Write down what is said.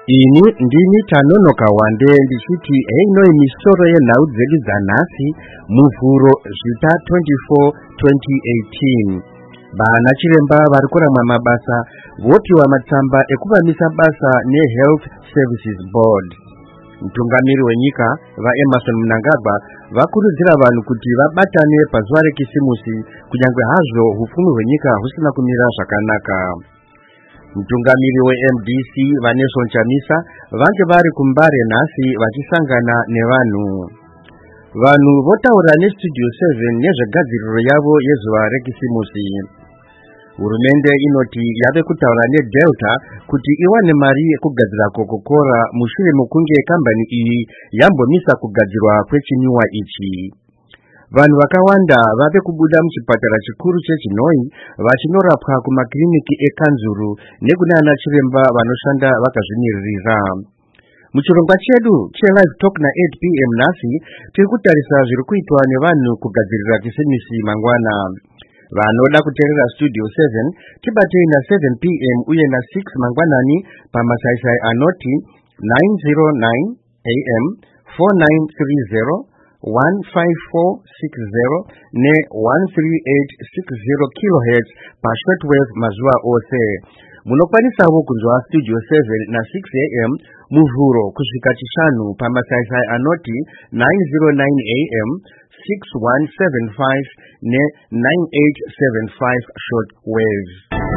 Ini ndini Tanonoka Wande ndishiti heino imisoro yenhau dzedu dzanhasi muvhuro zvita 24-2018. Vana chiremba vari kuramwa mabasa vopiwa matsamba ekuvamisa basa neHealth Services Board. Mutungamiri wenyika vaEmmerson Mnangagwa vakurudzira vanhu kuti vabatane pazuva rekisimusi kunyangwe hazvo hupfumi hwenyika husina kumira zvakanaka. Mutungamiri weMDC Vanessa Chamisa vange vari kuMbare nhasi vachisangana nevanhu. Vanhu votaura neStudio 7 nezvegadziriro yavo yezuva rekisimusi. Hurumende inoti yave kutaura neDelta kuti iwane mari yekugadzira Coca-Cola mushure mekunge kambani iyi yambomisa kugadzirwa kwechinwiwa ichi. Vanhu vakawanda vave kubuda muchipatara chikuru cheChinoi vachinorapwa kumakiriniki eKanzuru nekunana chiremba vanoshanda vakazvimiririra. Muchirongwa chedu cheLive Talk na8 PM nhasi tiri kutarisa zviri kuitwa nevanhu kugadzirira kisimisi mangwana. Vanoda kuteerera Studio 7 tibatei na 7 PM uye na 6 mangwanani pamasaisai anoti 909 AM 4930 15460 ne 13860 kHz pashortwave mazuva ose. Munokwanisawo kunzwa Studio 7 na 6 AM muvhuro kusvika chishanu pamasaisai anoti 909 AM 6175 ne 9875 shortwave.